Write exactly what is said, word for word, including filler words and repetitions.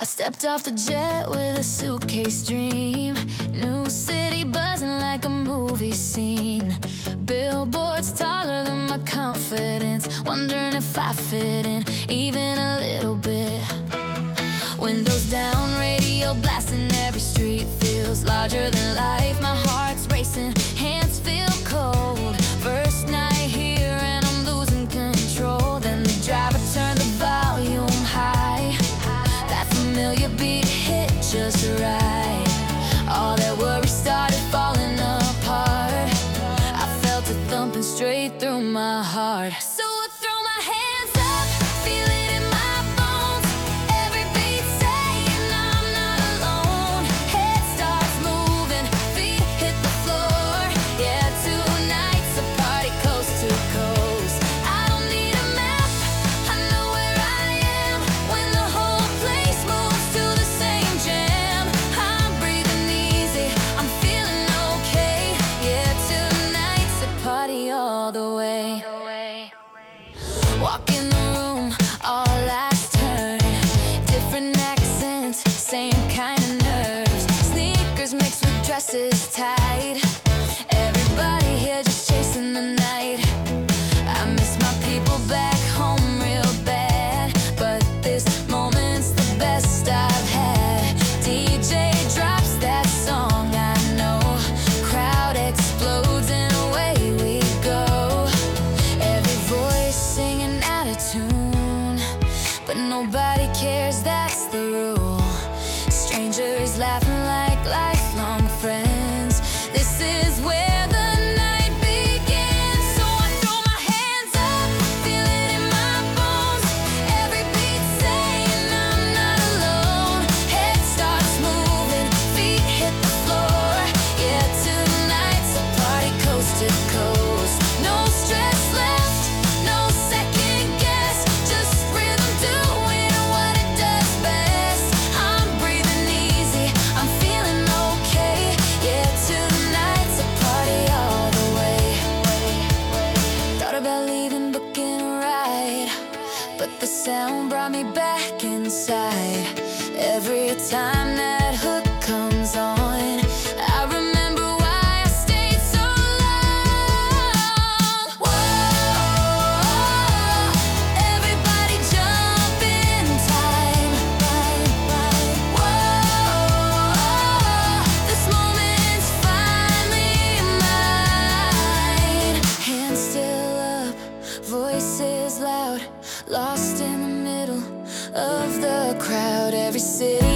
I stepped off the jet with a suitcase dream. New city buzzing like a movie scene. Billboards taller than my confidence. Wondering if I fit in, even a little bit. Windows down, radio blasting, every street feels larger than life. My heart's racing, hands feel cold. First night here and I'm losing control. Then the driver turned the volume high. That familiar beat hit just right. All that worry started falling apart. I felt it thumping straight through my heart. So I throw my hands up, feel it in my bones. Every beat saying I'm not alone. Head starts moving, feet hit the floor. Yeah, tonight's a party coast to coast. I don't need a map, I know where I am. When the whole place moves to the same jam, I'm breathing easy, I'm feeling okay. Yeah, tonight's a party all the way. Walk in the room, all eyes turn. Different accents, same kind of nerves. Sneakers mixed with dresses tight. Everybody here just chasing the night. I miss my people back home real bad, but this moment's the best I've had. D J drops that song I know. Crowd explodes and away we go. Every voice singing out of tune, but nobody cares, that's the rule. Strangers laughing like lifelong friends. This is where the night begins. So I throw my hands up, feel it in my bones. Every beat saying I'm not alone. Head starts moving, feet hit the floor. Yeah, tonight's a party coast to coast. No stress left, no second guess. Just rhythm doing what it does best. I'm breathing easy, I'm feeling okay. Yeah, tonight's a party all the way. Thought about leaving, booking a ride, but the sound brought me back inside. Every time that hook comes on, I remember why I stayed so long. Whoa, everybody jump in time. Whoa, this moment's finally mine. Hands still up, voices loud, lost in the middle of the crowd. Every city